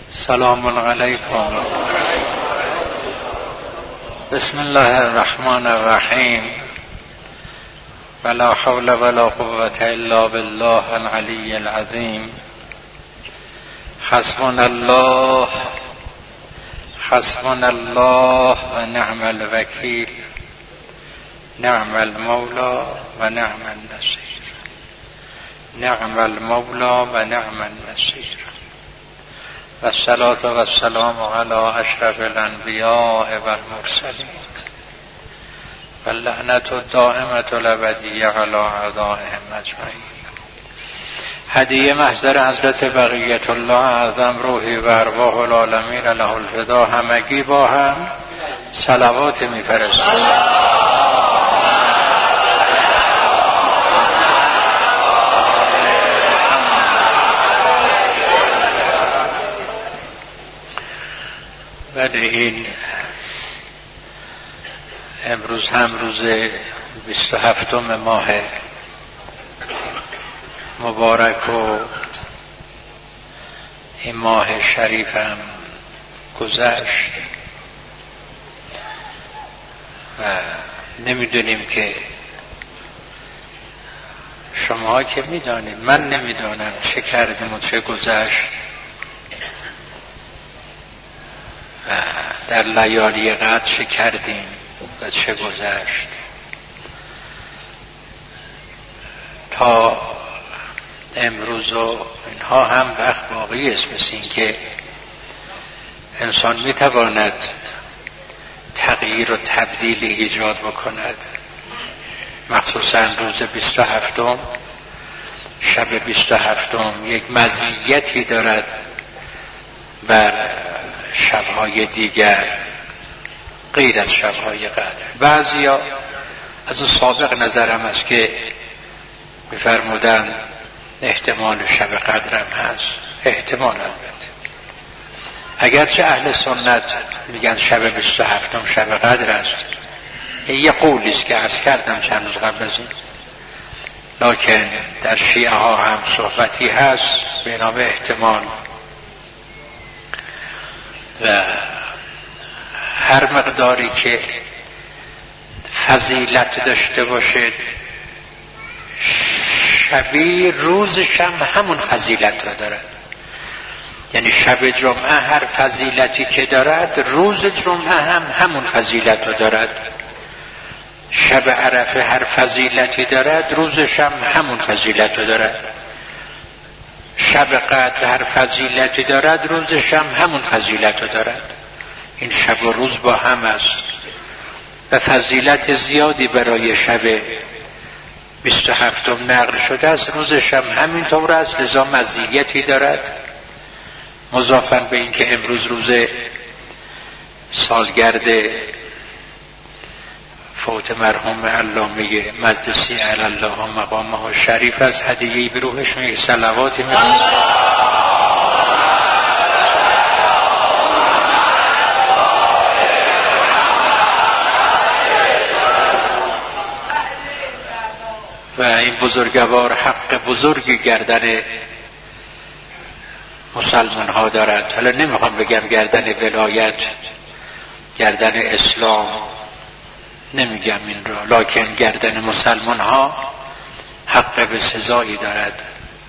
سلام علیکم. بسم الله الرحمن الرحیم. ولا حول ولا قوة الا بالله العلی العظیم. حسبنا الله حسبنا الله و نعم الوکیل. نعم المولا و نعم النصیر. نعم المولا و نعم النصیر. و الصلاة و السلام علی اشرف الانبیاء و المرسلین و اللعنة الدائمة الابدیة علی اعدائهم اجمعین. هدیه محضر حضرت بقیت الله اعظم روحی و ارواح العالمین له الفدا همگی با هم صلوات می‌فرستیم. ولی این امروز هم روز 27 ماه مبارک و این ماه شریف هم گذشت و نمیدونیم که شما که میدانید، من نمیدانم چه کردیم و چه گذشت و در لیالی قدر چه کردیم و چه گذشت تا امروز و اینها هم وقت باقی است. مثل این که انسان میتواند تغییر و تبدیل ایجاد بکند، مخصوصا روز 27 شب 27 یک مزیتی دارد بر شبهای دیگر غیر از شبهای قدر. بعضیا از سابق نظرم است که می‌فرمودن احتمال شب قدر هم هست. احتمال البته، اگرچه اهل سنت میگن شب 27 شب قدر است. یه قولی است که عرض کردم چند روز قبل از این، لکن در شیعه ها هم صحبتی هست به نام احتمال و هر مقداری که فضیلت داشته باشد شبیه روزش هم همون فضیلت را دارد. یعنی شب جمعه هر فضیلتی که دارد روز جمعه هم همون فضیلت را دارد. شب عرفه هر فضیلتی دارد روزش هم همون فضیلت را دارد. شب قدر هر فضیلتی دارد روزش هم همون فضیلت رو دارد. این شب و روز با هم است و فضیلت زیادی برای شب 27 نقل شده است. روزش هم همینطور است، لذا مزیتی دارد. مضافاً به این که امروز روز سالگرد فوت مرحوم علامه مجلسی علی الله مقامه شریف است، هدیه‌ای به روحشون یک صلواتی می‌فرستم. و این بزرگوار حق بزرگی گردن مسلمان ها دارد. حالا نمیخوام بگم گردن ولایت، گردن اسلام، نمیگم این را، لکن گردن مسلمان ها حق به سزایی دارد.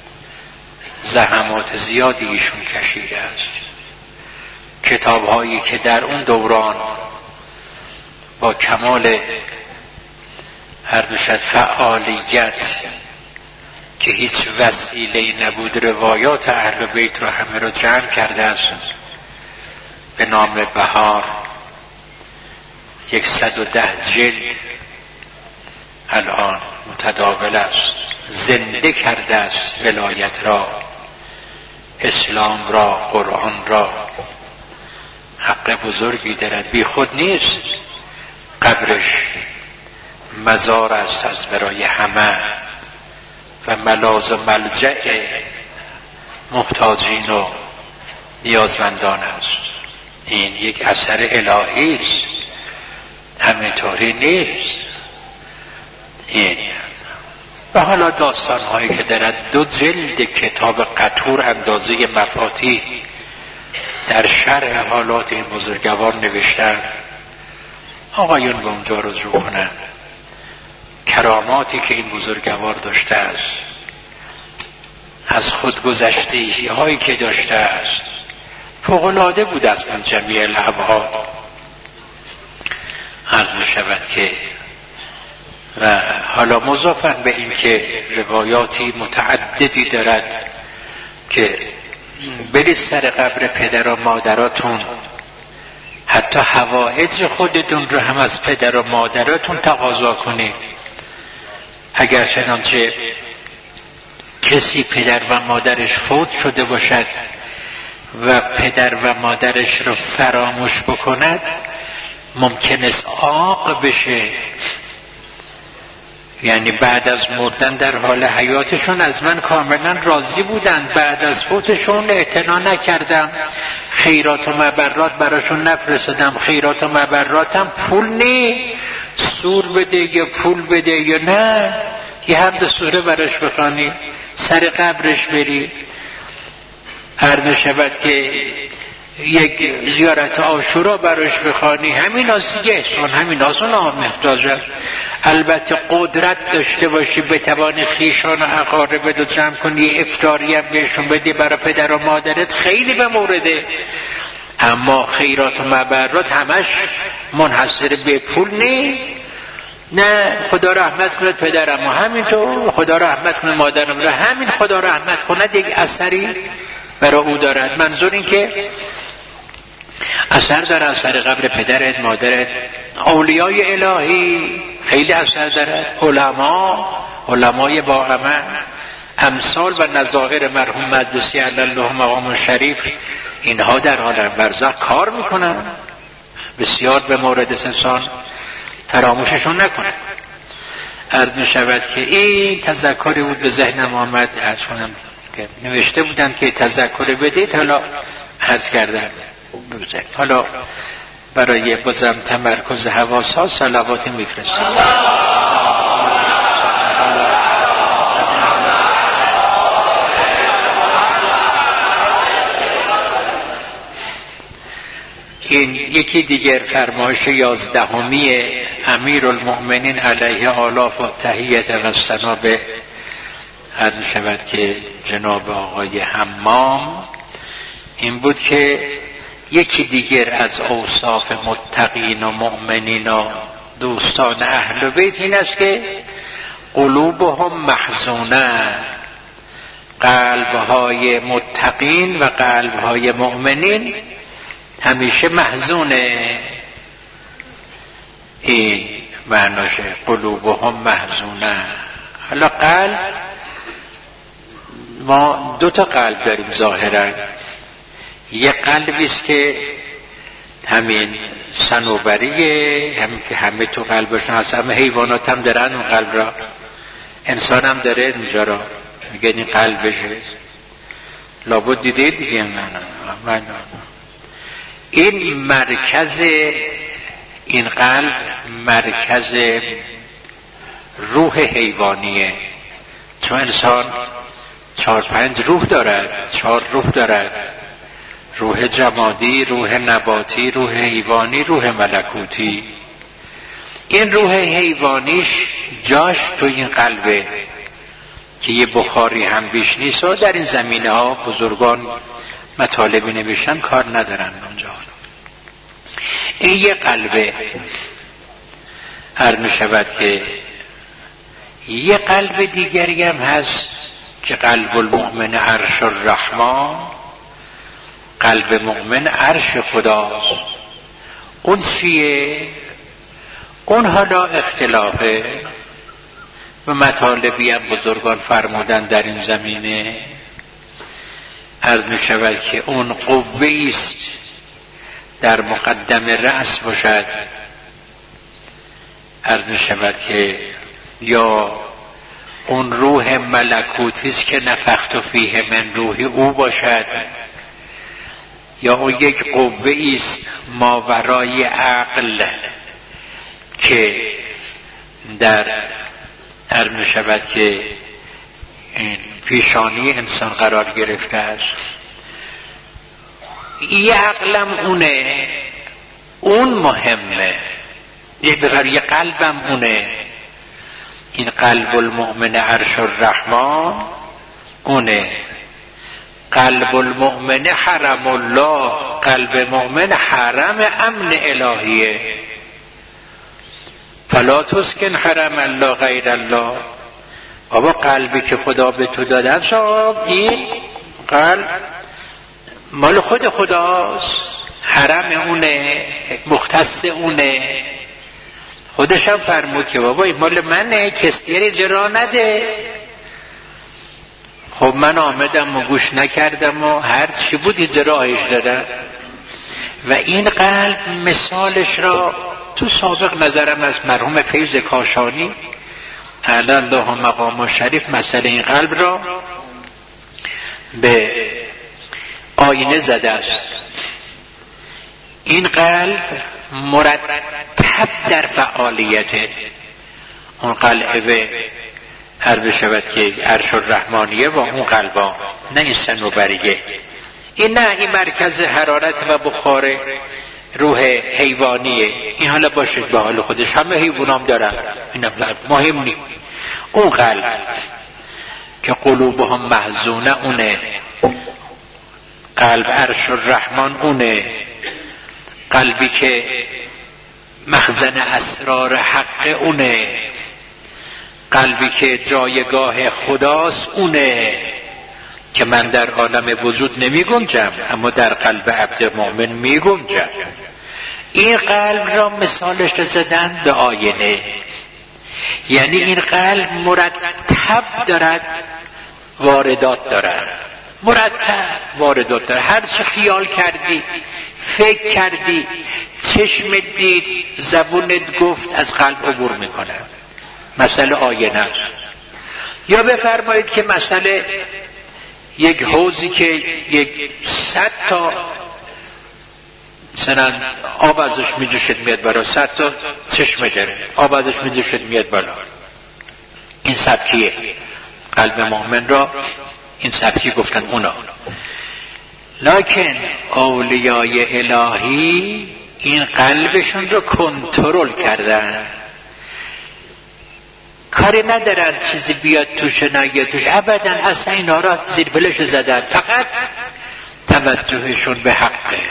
زحمات زیادی ایشون کشیده است. کتاب هایی که در اون دوران با کمال هر دوشد فعالیت که هیچ وسیله نبود روایات اهل بیت را همه را جمع کرده است به نام بهار. 110 جلد الان متداول است. زنده کرده است ولایت را، اسلام را، قرآن را. حق بزرگی دارد، بی خود نیست. قبرش مزار است از برای همه و ملاذ و ملجأ محتاجین و نیازمندان است. این یک اثر الهی است، همینطوری نیست. این و حالا داستان هایی که دارد 2 جلد کتاب قطور اندازه مفاتیح در شرح حالات این بزرگوار نوشتن، آقایون به اونجا رجوع کنن. کراماتی که این بزرگوار داشته است، از خودگذشتگی هایی که داشته است، فوق‌العاده بود از من جمیع الابعاد. عرض می‌شود که و حالا مضافاً به این که روایاتی متعددی دارد که برید سر قبر پدر و مادراتون، حتی حوائج خودتون رو هم از پدر و مادراتون تقاضا کنید. اگر چنانچه کسی پدر و مادرش فوت شده باشد و پدر و مادرش رو فراموش بکند، ممکن است عاق بشه. یعنی بعد از مردن در حال حیاتشون از من کاملا راضی بودن، بعد از فوتشون اعتنا نکردم، خیرات و مبرات براشون نفرستادم. خیرات و مبراتم پول نی، سور بده یا پول بده یا نه، یه حمد سوره براش بخوانی، سر قبرش بری. هر نشود که یک زیارت عاشورا براش بخوانی، همین از دیگه احسان، همین از اون محتاجه. البته قدرت داشته باشی بتوانی خیشان و اقاربت رو جمع کنی، افطاری هم بهشون بدی برای پدر و مادرت، خیلی به مورده. اما خیرات و مبرات همش منحصر به پول نه. خدا رحمت کنه پدرم و همینطور، خدا رحمت کنه مادرم و همین، خدا رحمت کنه یک اثری برای او دارد. منظور این که اثر داره سر قبر پدرت مادرت. اولیای الهی خیلی اثر دارد، علمای با عمل، امثال و نظائر مرحوم مجلسی علی الله مقام شریف، اینها در عالم برزخ کار میکنن، بسیار به مورد انسان فراموششون نکنه. عرض می‌شود که این تذکری بود به ذهنم آمد، عرض کنم که نوشته بودم که تذکر بدید، حالا عرض کردم. حالا برای بازم تمرکز حواس‌ها صلوات میفرستم. این یکی دیگر فرمایش 11 امیرالمؤمنین علیه آلاف و تحییت و سنابه عرض شود که جناب آقای حمام این بود که یکی دیگر از اوصاف متقین و مؤمنین و دوستان اهل بیت این است که قلوبهم محزونه، قلبهای متقین و قلبهای مؤمنین همیشه محزونه. این معناشه قلوبهم محزونه. حالا قلب، ما 2 قلب داریم ظاهرا. یه قلبی است که همین صنوبریه، همین که همه تو قلبشون هست، همه حیوانات هم دارن اون قلب را، انسان هم داره اینجا را، میگن این قلبشه. لابد دیده دیگه من این مرکز، این قلب مرکز روح حیوانیه. چون انسان 4-5 روح دارد، 4 روح دارد: روح جمادی، روح نباتی، روح حیوانی، روح ملکوتی. این روح حیوانیش جاش تو این قلبه که یه بخاری هم بیش نیست و در این زمینه ها بزرگان مطالبی نوشتن، کار ندارن اونجا. این یه قلبه. عرض می شود که یه قلب دیگری هم هست که قلب المؤمن عرش الرحمن، قلب مؤمن عرش خداست. اون چیه؟ اون حالا اختلافه و مطالبی هم بزرگان فرمودن در این زمینه. عرض می شود که اون قوه است در مقدم رأس باشد. عرض می شود که یا اون روح ملکوتی است که نفخت فیه من روحی او باشد، یا اون یک قوه است ماورای عقل که در عرض می شود که پیشانی انسان قرار گرفته است. یه عقلم اونه، اون مهمه، یه قلبم اونه، این قلب المؤمن عرش الرحمن اونه. قلب المؤمن حرم الله، قلب مؤمن حرم امن الهیه. فلا تسکن حرم الله غیر الله. بابا قلبی که خدا به تو داده صاحب، این قلب مال خود خداست، حرم اونه، مختص اونه. خودش هم فرمود که بابا این مال منه، کسی دیگه جرا نده. خب من آمدم و گوش نکردم و هر چی بود اجراش دادم. و این قلب مثالش را تو سابق نظرم از مرحوم فیض کاشانی اعلی الله مقام شریف مسئله این قلب را به آینه زده است. این قلب مرتب در فعالیته. اون قلب عرض شود که عرش الرحمانیه و اون قلبا، نه این صنوبریه، این نه این مرکز حرارت و بخار روح حیوانیه. این حالا باشید به حال خودش، همه حیوانام دارن، این مهم نیست. اون قلب که قلوبهم محزونه اونه، قلب عرش الرحمن اونه، قلبی که مخزن اسرار حق اونه، قلبی که جایگاه خداست اونه، که من در عالم وجود نمی گنجم اما در قلب عبد مؤمن می گنجم. این قلب را مثالش زدن به آینه، یعنی این قلب مرتب دارد واردات دارد، مرتب واردات دارد. هر چه خیال کردی، فکر کردی، چشمت دید، زبونت گفت، از قلب عبور میکنه. مسئله آینه است. یا بفرمایید که مسئله یک حوضی که یک 100 تا مثلا آب ازش میجوشد میاد بالا، 100 تا چشمه داره، آب ازش میجوشد میاد بالا. این سبکیه. قلب مؤمن را این سبکی گفتن اونا. لکن اولیای الهی این قلبشون رو کنترل کردن، کاری ندارن چیزی بیاد توش نیاد توش، ابدا، اصلا اینا را زیر پلش زدن. فقط توجهشون به حقه،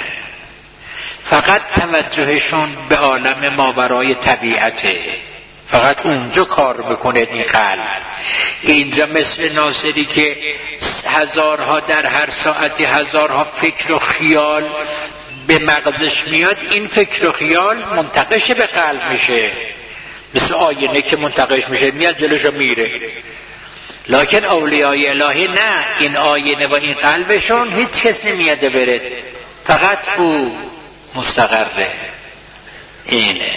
فقط توجهشون به عالم ماورای طبیعته، فقط اونجا کار میکنه این قلب. اینجا مثل ناصری که هزارها در هر ساعتی هزارها فکر و خیال به مغزش میاد، این فکر و خیال منتقش به قلب میشه، مثل آینه که منتقش میشه، میاد جلوش رو میره. لکن اولیای الهی نه، این آینه و این قلبشون هیچ کس نمیاده بره، فقط او مستقره. اینه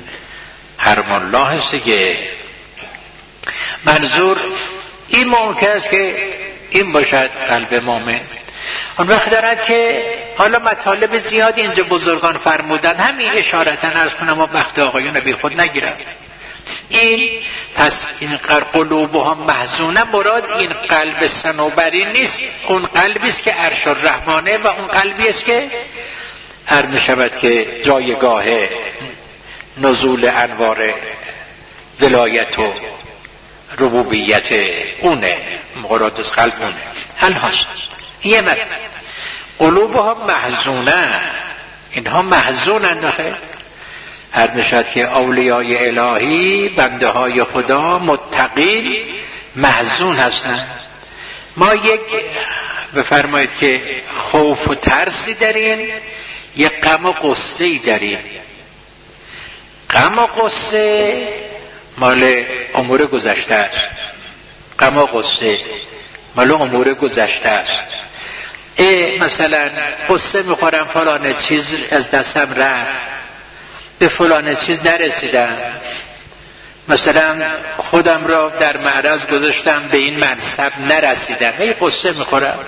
حرم الله هستی که منظور این ممکن است که این باشد قلب مؤمن. اون وقت دارد که حالا مطالب زیادی اینجا بزرگان فرمودن، همین اشارتا عرض کنم و وقت آقایون بی خود نگیرم. این پس این قلوبهم محزونه، مراد این قلب صنوبری نیست، اون قلبی است که عرش الرحمانه و اون قلبی است که هر می شود که جایگاه نزول انوار ولایت و ربوبیت اونه، مراد از قلب اونه. حل هست یه مد قلوبهم محزونه، اینها محزونن نخیر. هر نشد که اولیای الهی، بنده های خدا متقین محزون هستن. ما یک بفرمایید که خوف و ترسی داریم، یک غم و غصه‌ای داریم. غم و غصه مال امور گذشته است، غم و غصه مال امور گذشته است. مثلا غصه میخورم فلان چیز از دستم رفت، به فلان چیز نرسیدم، مثلا خودم را در معرض گذاشتم به این منصب نرسیدم، غصه میخورم.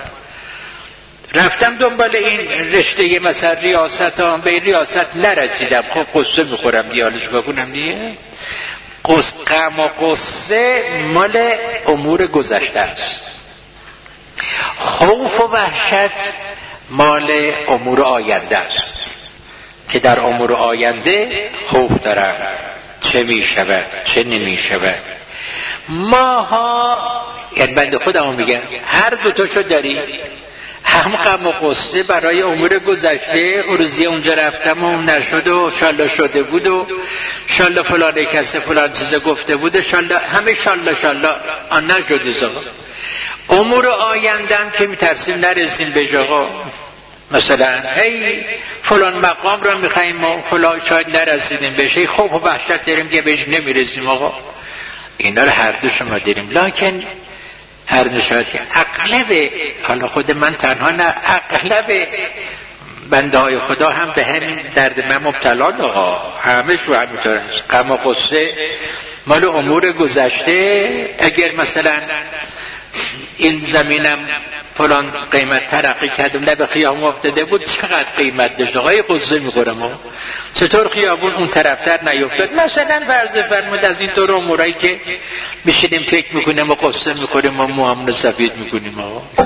رفتم دنبال این رشته مثلا ریاست ها، به این ریاست نرسیدم، خب قصه میخورم دیالش بکنم دیگه. غم و قصه مال امور گذشته است. خوف و وحشت مال امور آینده است که در امور آینده خوف دارم چه می شود چه نمی شود. ماها یعنی بنده خودمو میگم هر دوتاشو داری، هم غم و غصه برای امور گذشته، روزی اونجا رفتم و اون نشد و شالله شده بود و شالله فلان کسی فلان چیز گفته بود و شالله همه شالله آن نشد زبا. امور آیندم که میترسیم نرسیم به جاها، مثلا هی فلان مقام را میخواییم و فلان شاید نرسیدیم بشه، خوب و وحشت داریم که بهش نمیرسیم آقا. اینا رو هر دو شما داریم، لکن هر نشاید که اغلب، حالا خود من تنها نه، اغلب بنده های خدا هم به همین درد من مبتلا آقا، همه شو همینطور است. غم و غصه مال امور گذشته. اگر مثلا این زمینم فلان قیمت ترقی کردم نه به خیابون افتاده بود چقدر قیمت داشت آقای قصه میخورم چطور خیابون اون طرفتر نیفتاد. مثلا فرض فرمود از این طور امورایی که میشینیم فکر میکنیم و قصه میخوریم و موامون سفید میکنیم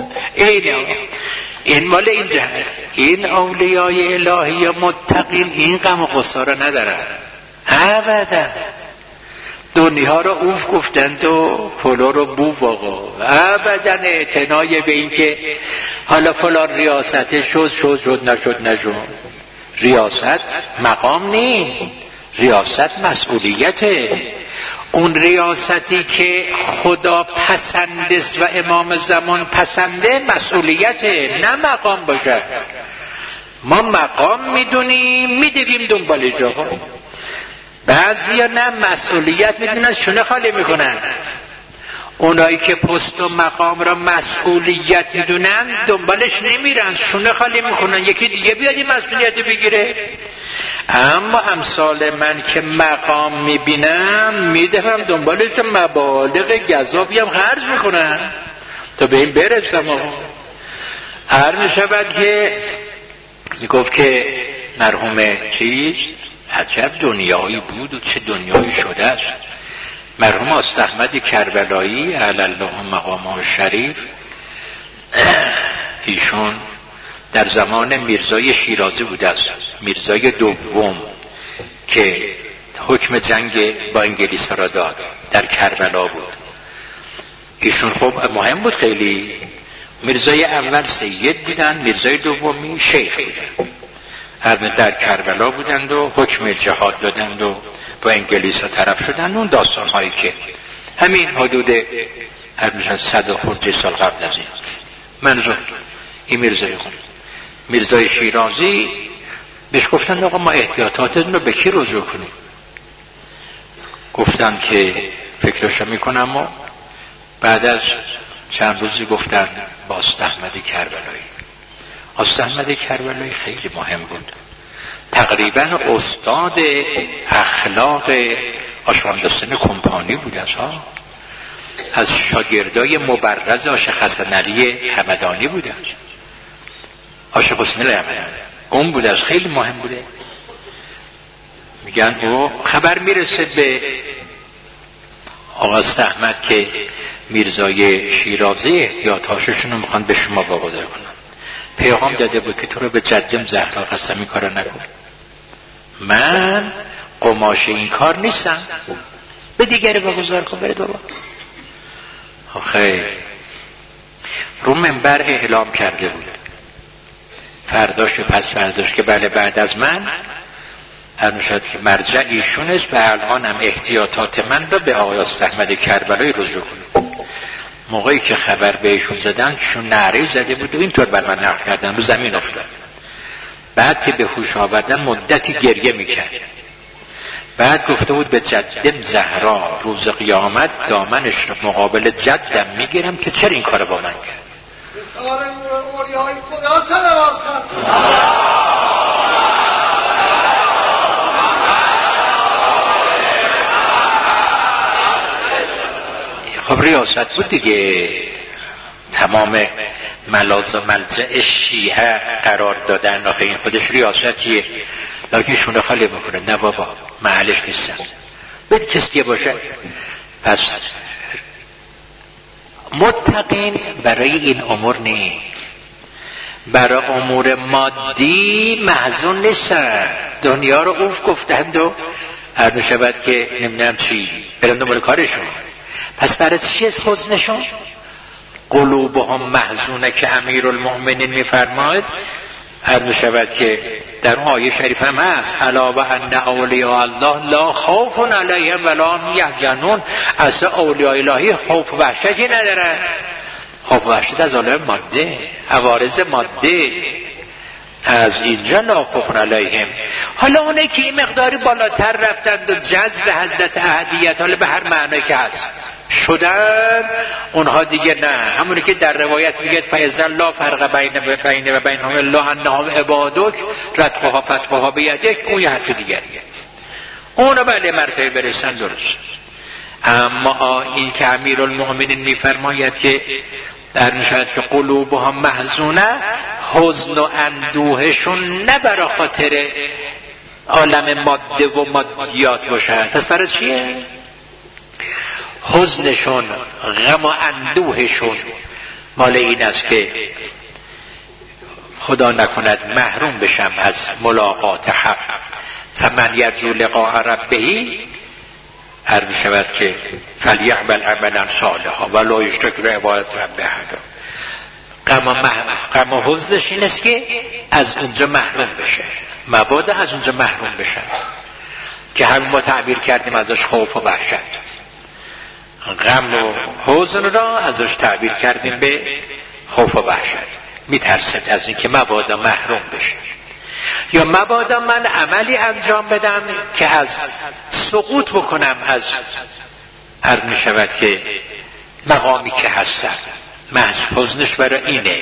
این مال این جهت. این اولیای الهی متقین این غم و قصه را ندارن ابدا. دنیا رو اوف گفتند و پلو رو بوف آقا، ابدا اعتنای به این که حالا فلان ریاست شد نشد. ریاست مقام نیم، ریاست مسئولیته. اون ریاستی که خدا پسنده و امام زمان پسنده مسئولیته، نه مقام باشه. ما مقام میدونیم میدویم دنبال جاها، بعضیا نه مسئولیت میدونن شونه خالی میکنن. اونایی که پست و مقام را مسئولیت میدونن دنبالش نمیرن، شونه خالی میکنن یکی دیگه بیاد این مسئولیت بگیره. اما امثال من که مقام میبینم میدهم دنبالش، مبالغ گزافی هم خرج میکنن تا به این برسم. هر میشود که میگفت که مرحوم چیز عجب دنیایی بود و چه دنیایی شده است. مرحوم آست احمد کربلایی علی الله مقامه شریف، ایشون در زمان میرزای شیرازی بوده است، میرزای دوم که حکم جنگ با انگلیس را داد در کربلا بود. ایشون خب مهم بود خیلی. میرزای اول سید بودن، میرزای دومی شیخ بودن، در کربلا بودند و حکم جهاد دادند و با انگلیس ها طرف شدند. اون داستان هایی که همین حدود 100 خورده سال قبل از این منظور این میرزای شیرازی بهش گفتن آقا ما احتیاطاتتون رو به کی رجوع کنیم؟ گفتن که فکرشو میکنم و بعد از چند روزی گفتن با آست احمد کربلایی. آست احمد کربلایی خیلی مهم بود، تقریبا استاد اخلاق آشامدستان کمپانی بود. از شاگردای مبرز عاشق حسن علی همدانی بود، عاشق حسن علی همدانی اون بود، از خیلی مهم بوده. میگن او خبر میرسه به آقا آست احمد که میرزای شیرازی احتیاطاششون رو میخوان به شما واگذار کنن. پیغام داده بود که تو رو به جدم زهرا قسم این کار نکن، من قماش این کار نیستم، به دیگری واگذار کن بره بابا. خیر رو منبر اعلام کرده بود فرداش و پس فرداش که بله بعد از من هر شد که مرجع ایشون است و الان هم احتیاطات من رو به آقای آست احمد کربلایی رجوع کنید. موقعی که خبر بهشون زدن چون نعره زده بود و اینطور بر من نقل کردن رو زمین افتاد. بعد که به هوش آوردن مدتی گریه میکرد. بعد گفته بود به جدم زهرا روز قیامت دامنش رو مقابل جدم میگیرم که چرا این کار با من کرد. خب ریاست بود دیگه، تمام ملاذ و ملجأ شیعه قرار دادن. آخه این خودش ریاستیه، لکن شونه خالی بکنه نه بابا محلش نیستم، باید کسی باشه. پس متقین برای این امور نه. برای امور مادی محزون نیستن. دنیا رو اوف گفتند و هر میشود که نمیدونم چی برن دنبال کارشون. پس برای چی حزنشون؟ قلوبهم محزونه که امیرالمؤمنین میفرماید، هر میشود که در اون آیه شریف هم هست الا و ان اولیاء الله لا خوف علیهم ولا هم یحزنون. اصلا اولیاء الهی خوف و وحشتی ندارن. خوف و وحشت از عالم ماده، عوارض ماده، از اینجا لا خوف علیهم. حالا اونه که این مقداری بالاتر رفتند و جذب حضرت احدیت، حالا به هر معنی که هست شدن، اونها دیگه نه. همونی که در روایت میگه فیضا لا فرق بین و بینهم الا انهم عبادک رتقها فتقها بیدک، اون یه حرف دیگریه. اونا بله مرتبه برسن درست. اما این که امیرالمؤمنین میفرماید که در نشاید که قلوبهم محزونه، حزن و اندوهشون نه برای خاطر عالم ماده و مادیات باشن. پس برای چیه؟ حزنشون، غم و اندوهشون مال این است که خدا نکند محروم بشم از ملاقات حق. فمن یرجو لقاء ربه، هر میشود که فلیعمل عملا صالحا ولا یشرک بعبادت ربه احدا. غم و حزنش این است که از اونجا محروم بشه، مبادا از اونجا محروم بشه که همین ما تعبیر کردیم ازش خوف و وحشت. غم و حزن را ازش تعبیر کردیم به خوف و وحشت. میترسد از این که مبادا محروم بشه، یا مبادا من عملی انجام بدم که از سقوط بکنم از عرض می شود که مقامی که هستم. محض حزنش برای اینه.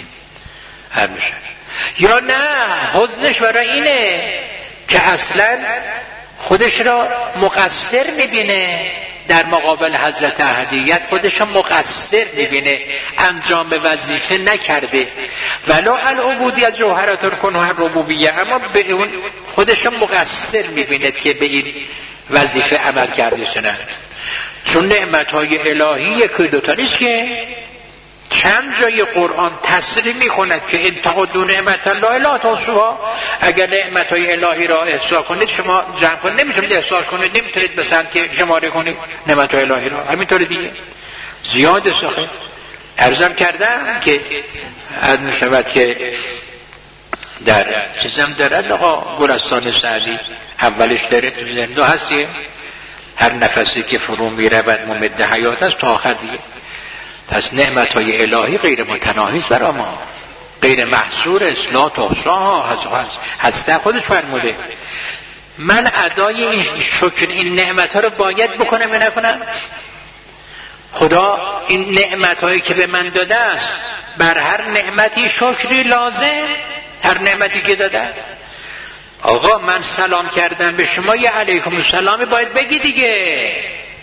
یا نه حزنش برای اینه که اصلا خودش را مقصر میبینه در مقابل حضرت احدیت، خودش را مقصر میبینه، انجام وظیفه نکرده. ولو العبودیت جوهرات الکنوه الربوبیه، اما به اون خودش را مقصر میبینه که به این وظیفه عمل کرده شنه. چون نعمتهای الهی یکی دوتا نیست که چند جای قرآن تصریح میکند که ان تعدوا نعمت الله لا تحصوها. اگر نعمتهای الهی را احصا کنید، شما جمع کنید، نمیتونید احصاش کنید، نمیتونید مثلا که شماره کنید نعمتهای الهی را. همینطور دیگه زیاد ساخه. عرضم کردم که از میشود که در چیزم دارد آقا گلستان سعدی اولش داره تو زندو هستیه، هر نفسی که فرو میرود ممد حیات است تا آخر دیگه. پس نعمتهای الهی غیر متناهی است برای ما، غیر محصور است. لا تحصاها هست خودش فرموده. من ادای این شکر این نعمتها رو باید بکنم یا نکنم؟ خدا این نعمتهایی که به من داده است، بر هر نعمتی شکری لازم. هر نعمتی که داده، آقا من سلام کردم به شما، یه علیکم السلام باید بگی دیگه.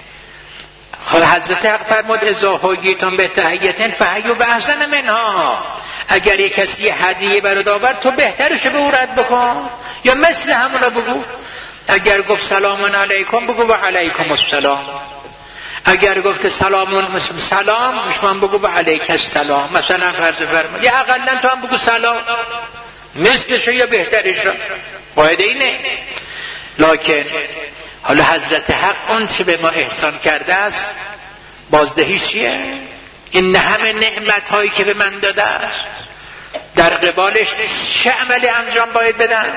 حضرت حق فرمود اذا حییتم بتحیة فحیوا باحسن منها. اگر یک کسی هدیه برات آورد، تو بهترش به او رد بکن یا مثل همون رو بگو. اگر گفت سلام علیکم، بگو و علیکم السلام. اگر گفت که سلام شما بگو و علیک السلام. مثلا فرض فرمود یا اقلا تو هم بگو سلام، مثلش یا بهترش را. قاعده اینه. لکن حالا حضرت حق اون چه به ما احسان کرده است، بازدهی چیه؟ این همه نعمت هایی که به من داده است، در قبالش چه عملی انجام باید بدم؟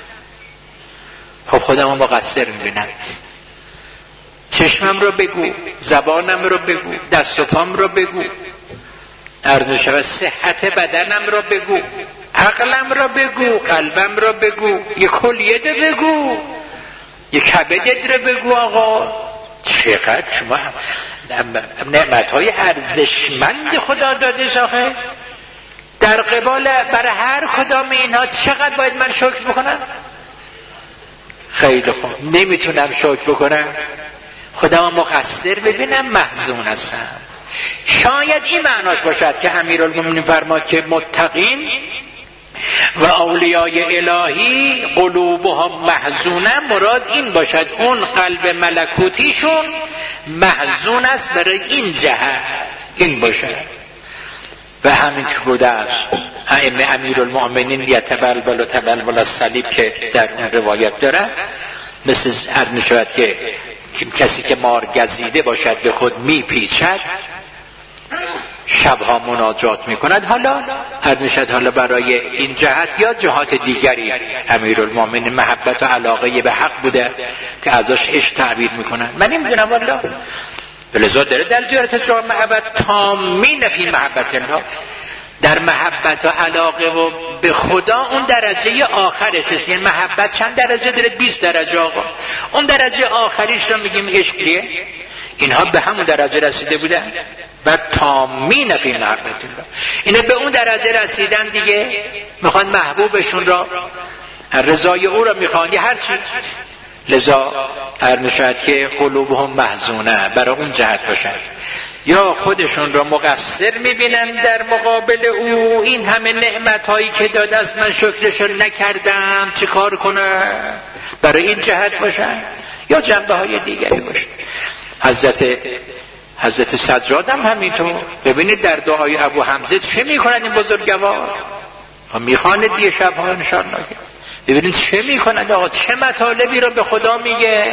خب خودم مقصر میبینم. چشمم رو بگو، زبانم رو بگو، دست و پام رو بگو، اردوشم صحت بدنم رو بگو، عقلم رو بگو، قلبم رو بگو، یه کلیه ده بگو، یه کبدت رو بگو. آقا چقدر شما نعمتهای ارزشمند خدا داده شاخه، در قبال برای هر کدام اینها چقدر باید من شکر بکنم؟ خیلی خوب، نمیتونم شکر بکنم، خدا مقصر ببینم، محزون هستم. شاید این معناش باشد که امیرالمومنین فرماد که متقین و اولیای الهی قلوبهم محزونه، مراد این باشد اون قلب ملکوتیشون محزون است برای این جهت، این باشد. و همین که بوده است ائمه امیرالمؤمنین یتبلبل و تبلبل الصلیب که در اون روایت داره، مثل عرض می‌شود که کسی که مارگزیده باشد به خود میپیچد، شبها مناجات میکند. حالا عرض می‌شود حالا برای این جهت یا جهات دیگری امیرالمؤمنین محبت و علاقه به حق بوده که ازش عشق تعبیر میکنن. من نمیدونم والا، لذا داره در زیارت جای محبت تامین فی محبت الله، در محبت و علاقه و به خدا اون درجه آخرش است. یعنی محبت چند درجه داره؟ 20 درجه آقا. اون درجه آخریش رو میگیم عشقیه. اینها به همون درجه رسیده بودن و تامین فی محبت الله. اینا به اون درجه رسیدن دیگه، میخوان محبوبشون را، رضای او را میخوان یا هر چی. لذا ارمشد که قلوبهم محزونه، برای اون جهت باشد، یا خودشون را مقصر میبینن در مقابل او. این همه نعمت هایی که داده است من شکرشو نکردم، چه کار کنم؟ برای این جهت باشن یا جنبه های دیگری باشن. حضرت سجاد هم همینطور. ببینید در دعای ابو حمزه چه میکنن این بزرگوار، میخواند دیگه شبها انشاءالله. ببینید چه میکنند آقا، چه مطالبی رو به خدا میگه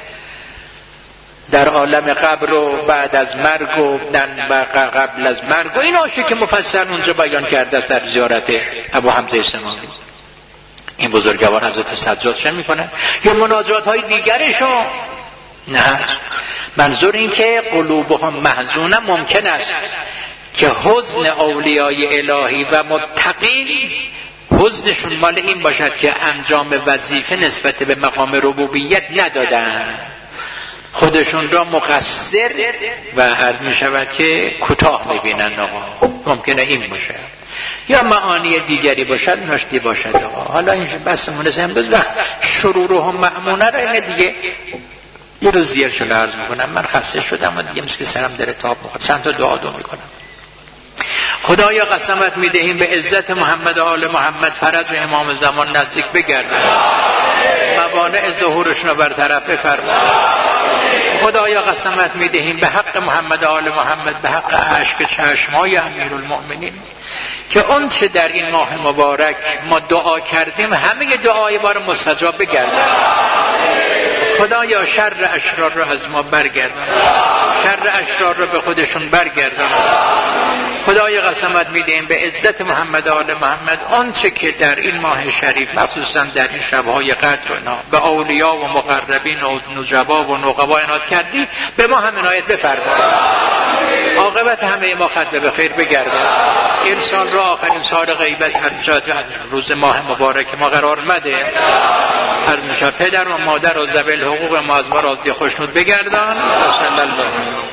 در عالم قبر و بعد از مرگ و قبل از مرگ و این آشه که مفصل اونجا بیان کرده است در زیارت ابو حمزه سماوی. این بزرگوار حضرت سجاد چه میکنن؟ یا مناجات های دیگرشون؟ نه، منظور این که قلوبهم محزونه ممکن است که حزن اولیای الهی و متقین حزنشون مال این باشد که انجام وظیفه نسبت به مقام ربوبیت ندادن، خودشون را مقصر و عرض می شود که کوتاه میبینن. آقا ممکنه این باشه یا معانی دیگری باشد، نشتی باشد. آقا حالا این بسمونه امروز وقت شرورهم مأمونه را اینه دیگه یه روز زیرشو عرض میکنم. من خسته شدم و دیگه مثل سرم داره تاب میخواد. چند تا دعا میکنم. خدایا قسمت میدهیم به عزت محمد و آل محمد فرج و امام زمان نزدیک بگردن، موانع ظهورشون رو برطرف بفرما. خدایا قسمت میدهیم به حق محمد و آل محمد، به حق اشک چشمای امیرالمؤمنین که اون چه در این ماه مبارک ما دعا کردیم همه دعای ما رو مستجاب بگردن. خدایا شر اشرار رو از ما برگردن، شر اشرار رو به خودشون برگردن. خدای قسمت میدیم به عزت محمد و آل محمد آنچه که در این ماه شریف مخصوصا در این شبهای قدر به اولیا و مقربین و نجبا و نقبا عنایت کردی، به ما هم عنایت بفرما. عاقبت همه ما ختم به خیر بگردد. این سال را آخرین سال غیبت روز ماه مبارک ما قرار مده. هر نشا پدر و مادر و ذوی الحقوق ما از ما راضی خوشنود بگردان. صلی الله علیه و